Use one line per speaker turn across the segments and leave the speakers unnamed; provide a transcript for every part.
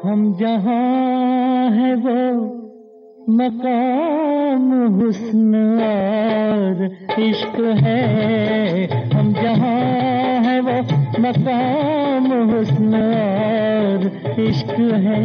हम जहाँ है वो मकाम हुस्न और इश्क है। हम जहाँ है वो मकाम हुस्न और इश्क है।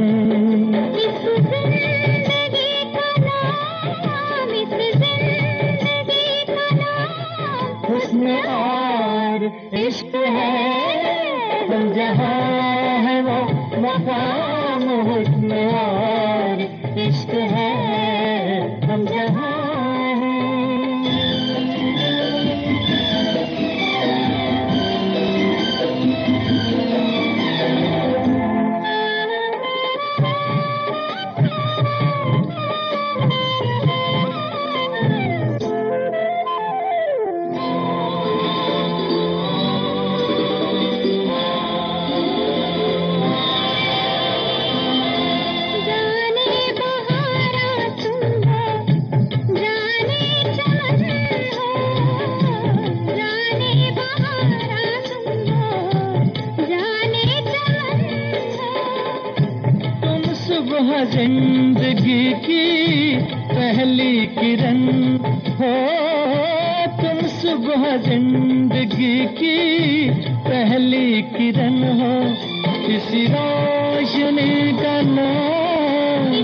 हुस्न और इश्क है। हम जहाँ है वो मकाम हुस्न और इश्क है। हम जहाँ जिंदगी की पहली किरण हो। तुम सुबह जिंदगी की पहली किरण हो। किसी रोशनी का नाम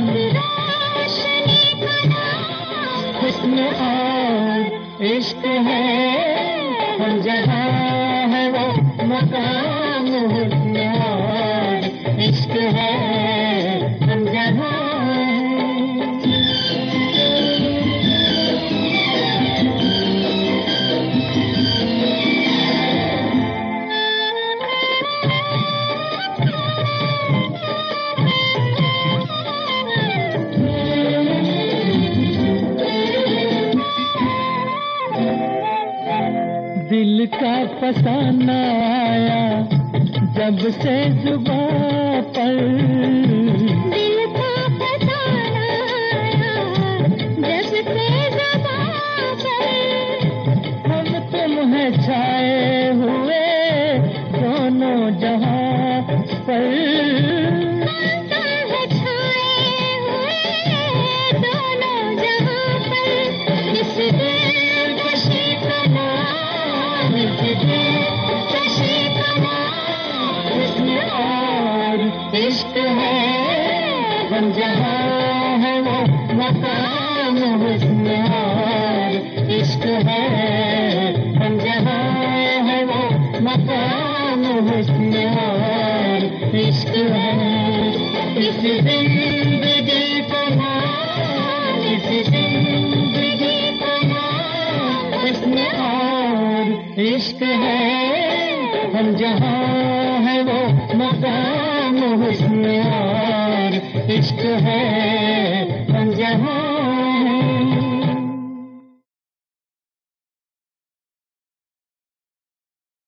हुस्न और इश्क है। हम जहाँ है वो मकाम हुस्न और इश्क है। हम जहाँ दिल का फसाना आया जब से जुबां पर। दिल का फसाना आया जब से जुबां पर। हम तुम हैं छाए हुए दोनों जहां पर। इश्क है। हम जहाँ है वो मकाम हुस्न और इश्क है। हम जहाँ है वो मकाम हुस्न और इश्क है। इस जिंदगी का नाम, इस जिंदगी का नाम हुस्न और इश्क है। हम जहाँ है वो मकाम हुस्न और इश्क है। हम जहाँ